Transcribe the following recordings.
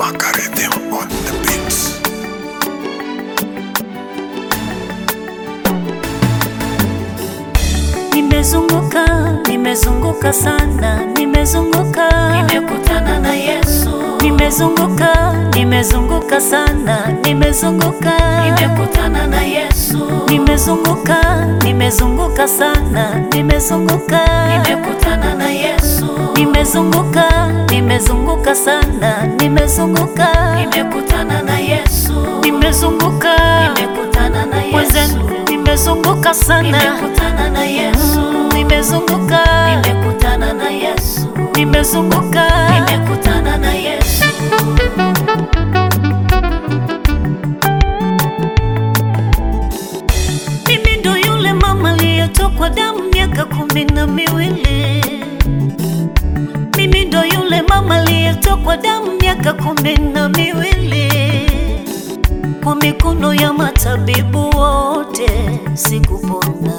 Makarethim on the beats. Nimezunguka sana, nimekutana na Yesu. Nimezunguka sana, nimekutana na Yesu. Nimezunguka sana, nimekutana na Yesu. Nimezunguka sana, nimekutana na Yesu. Nimekutana na Yesu. Nimezunguka sana, nimekutana na Yesu. Nimekutana na Yesu. Nimekutana na Yesu. Mimi ndo yule mama aliyetokwa damu miaka 12. Mimi ndo yule mama aliyetokwa damu miaka 12. Kwa mikono ya matabibu wote sikupona,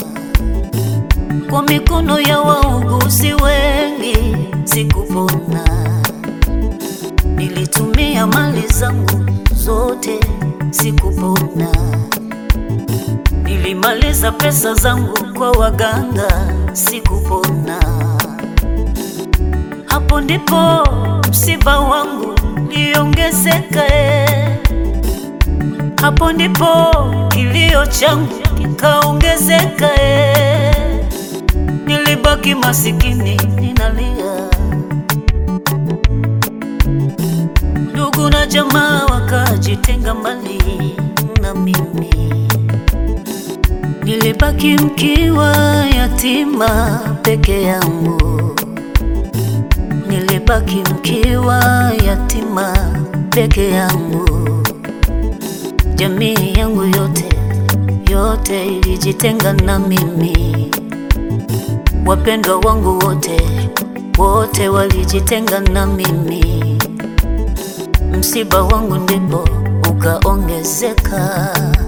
kwa mikono ya wauguzi wengi sikupona. Nilitumia mali zangu zote sikupona. Nilimaliza pesa zangu kwa waganga sikupona. Hapo ndipo msiba wangu liongezeka. Hapo ndipo kilio changu kikaongezeka. Nilibaki masikini ninalia. Ndugu na jamaa wakajitenga mbali na mimi. Nilibaki mkiwa yatima peke yangu. Nilibaki mkiwa yatima peke yangu. Jamii yangu yote ilijitenga na mimi. Wapendwa wangu wote walijitenga na mimi. Msiba wangu ndipo ukaongezeka.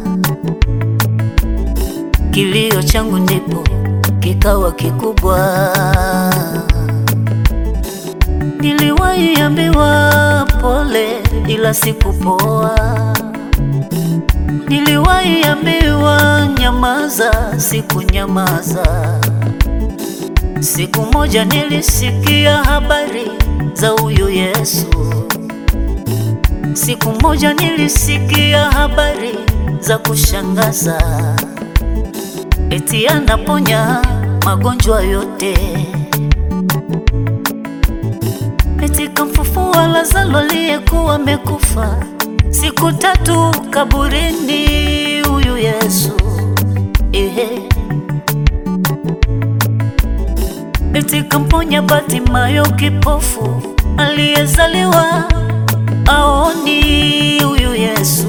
Kilio changu ndipo kikawa kikubwa. Niliwahi ambiwa pole ila sikupoa. Niliwahi ambiwa nyamaza, sikunyamaza. Siku moja nilisikia habari za huyu Yesu. Siku moja nilisikia habari za kushangaza. Eti anaponya magonjwa yote. Eti kamfufua Lazaro aliyekuwa amekufa siku 3 kaburini huyu Yesu. Eti kamponya Bartimayo kipofu aliyezaliwa aoni huyu Yesu.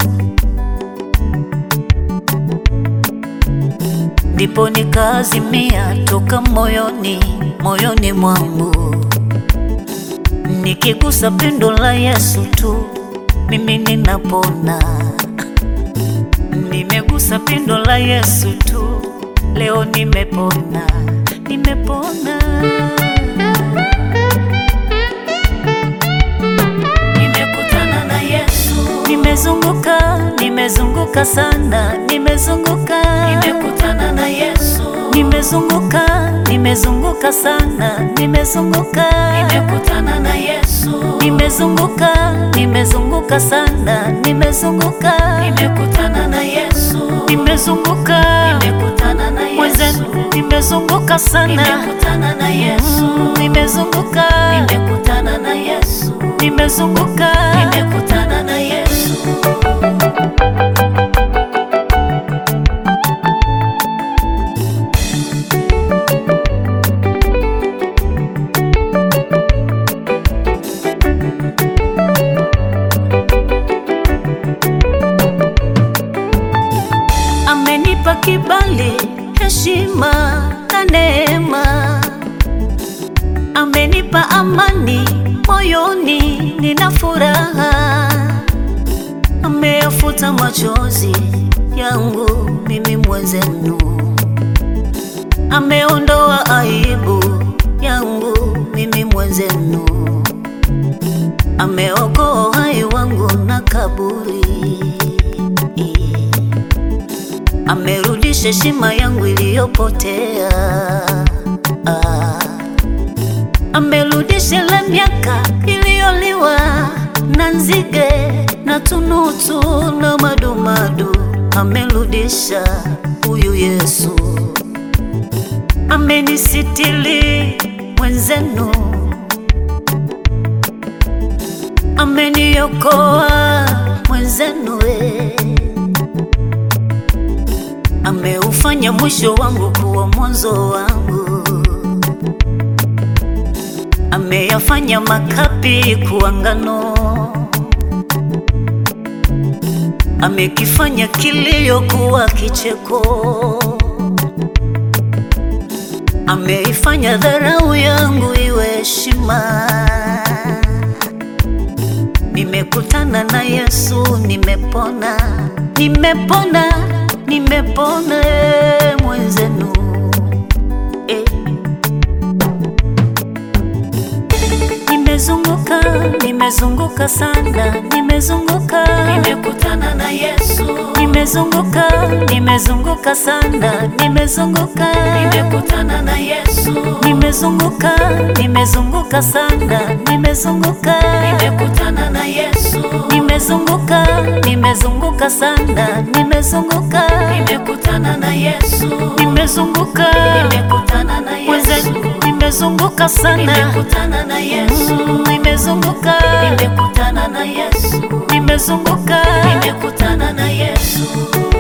Ndipo nikaazimia toka moyoni mwangu. Nikigusa pindo la Yesu tu mimi ninapona. Nimegusa pindo la Yesu tu leo nimepona. Nimekutana na Yesu. Nimezunguka sana, nimekutana na Yesu. Nimezunguka sana, nimekutana na Yesu. Nimezunguka sana, nimekutana na Yesu. Nimekutana na Yesu. Nimezunguka sana, nimekutana na Yesu. Nimekutana na Yesu. Nimekutana na Yesu. Amenipa kibali, heshima na neema. Amenipa amani moyoni, nina furaha. Ameyafuta machozi yangu mimi mwenzenu. Ameondoa aibu yangu mimi mwenzenu. Ameokoa amerudisha heshima yangu iliyopotea. Amerudisha ile miaka iliyoliwa na nzige na tunutu na madumadu. Amerudisha huyu Yesu. Amenisitili mwenzenu, ameniokoa mwenzenu, ameufanya mwisho wangu kuwa mwanzo wangu, ameyafanya makapi kuwa ngano, amekifanya kilio kuwa kicheko, ameifanya dharau yangu iwe heshima. Nimekutana na Yesu, nimepona, nimepona, nimepona mwenzenu. Nimezunguka, nimezunguka sana, nimezunguka, nimekutana na Yesu. Nimezunguka, nimezunguka sana, nimezunguka, nimekutana na Yesu. Nimezunguka, nimezunguka sana, nimezunguka, nimekutana na Yesu. Nimezunguka, nimezunguka sana, nimezunguka, nimekutana na Yesu. Nimezunguka, nimekutana na Yesu. Nimezunguka sana, nimekutana na Yesu. Nimezunguka, nimekutana na Yesu. Nimezunguka, nimekutana na Yesu.